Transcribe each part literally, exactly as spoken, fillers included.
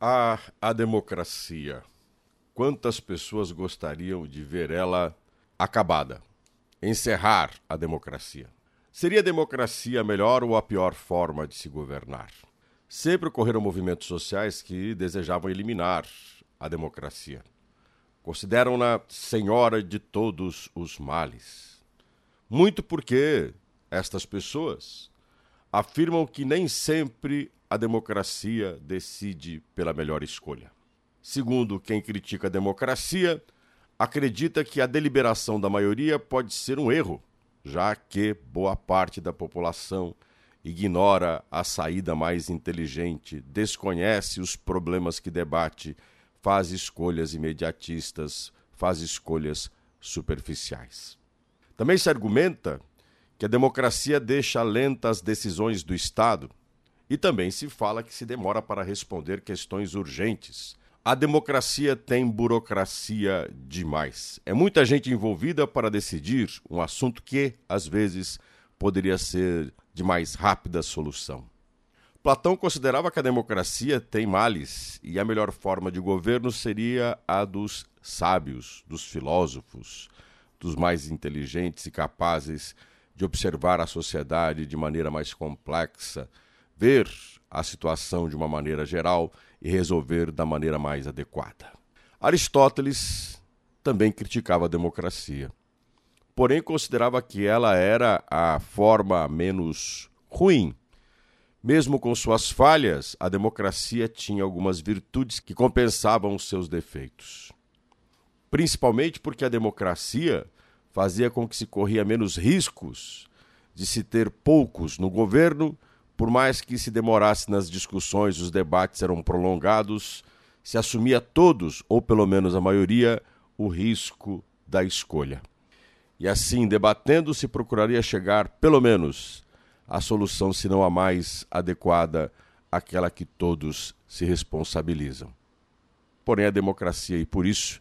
Ah, a democracia. Quantas pessoas gostariam de ver ela acabada? Encerrar a democracia. Seria a democracia a melhor ou a pior forma de se governar? Sempre ocorreram movimentos sociais que desejavam eliminar a democracia. Consideram-na senhora de todos os males. Muito porque estas pessoas afirmam que nem sempre a democracia decide pela melhor escolha. Segundo quem critica a democracia, acredita que a deliberação da maioria pode ser um erro, já que boa parte da população ignora a saída mais inteligente, desconhece os problemas que debate, faz escolhas imediatistas, faz escolhas superficiais. Também se argumenta que a democracia deixa lentas as decisões do Estado e também se fala que se demora para responder questões urgentes. A democracia tem burocracia demais. É muita gente envolvida para decidir um assunto que, às vezes, poderia ser de mais rápida solução. Platão considerava que a democracia tem males e a melhor forma de governo seria a dos sábios, dos filósofos, dos mais inteligentes e capazes de observar a sociedade de maneira mais complexa, ver a situação de uma maneira geral e resolver da maneira mais adequada. Aristóteles também criticava a democracia, porém considerava que ela era a forma menos ruim. Mesmo com suas falhas, a democracia tinha algumas virtudes que compensavam os seus defeitos. Principalmente porque a democracia fazia com que se corria menos riscos de se ter poucos no governo. Por mais que se demorasse nas discussões, os debates eram prolongados, se assumia todos, ou pelo menos a maioria, o risco da escolha. E assim, debatendo, se procuraria chegar, pelo menos, à solução, se não a mais adequada, aquela que todos se responsabilizam. Porém, a democracia, e por isso,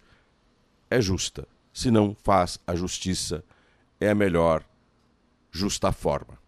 é justa. Se não faz a justiça, é a melhor justa forma.